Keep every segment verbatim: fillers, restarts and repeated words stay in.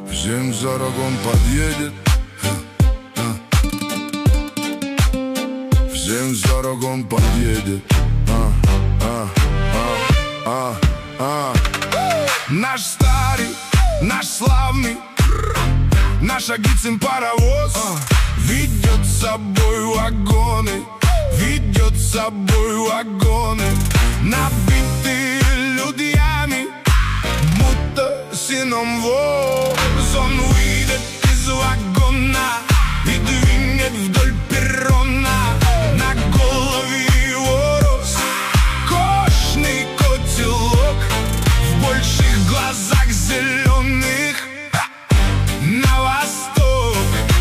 В семь сорок он подъедет. В семь сорок он подъедет. а, а, а, а, а. Наш старый, наш славный, наш Агицын паровоз ведет с собой вагоны, ведет с собой вагоны, набитые людьми, будто синомвоз. Он выйдет из вагона и двинет вдоль перрона. На голове его роскошный котелок, в больших глазах зеленых на восток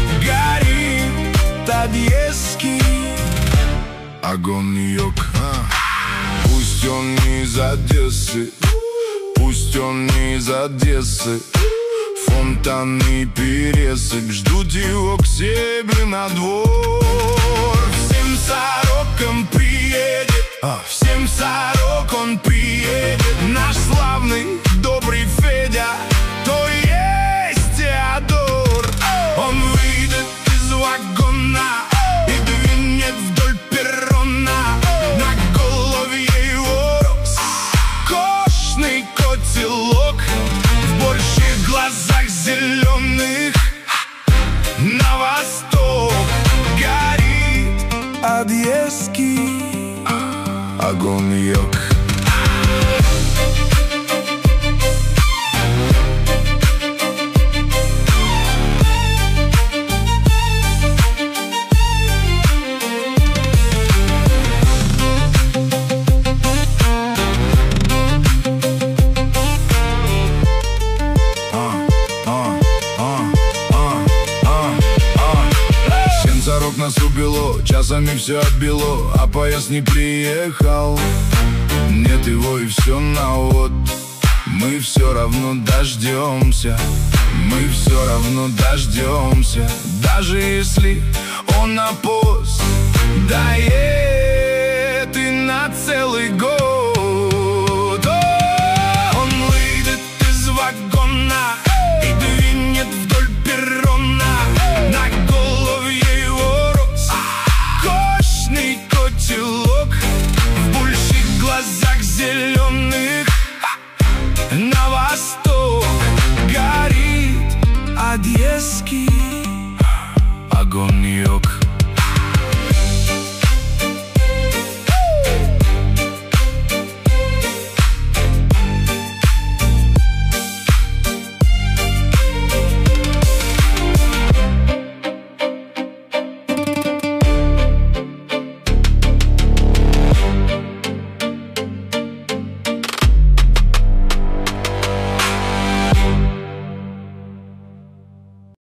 горит одесский огонек. Пусть он не из Одессы, пусть он не из Одессы, фонтаны и пересык ждут его к себе на двор. В семь сорок он приедет, в семь сорок он приедет. Наш славный, добрый Федя, то есть Теодор. Он выйдет из вагона и двинет вдоль перрона. На голове его роскошный котелок, в больших глазах зеленых на восток горит одесский огонек. Сорок нас убило, часами все отбило, а поезд не приехал. Нет его и все на вот. Мы все равно дождемся, мы все равно дождемся, даже если он опоздает и на целый год. Он выйдет из вагона и двинет вдоль перрона. На голове котелок, в больших глазах зеленых на восток горит одесский огонек.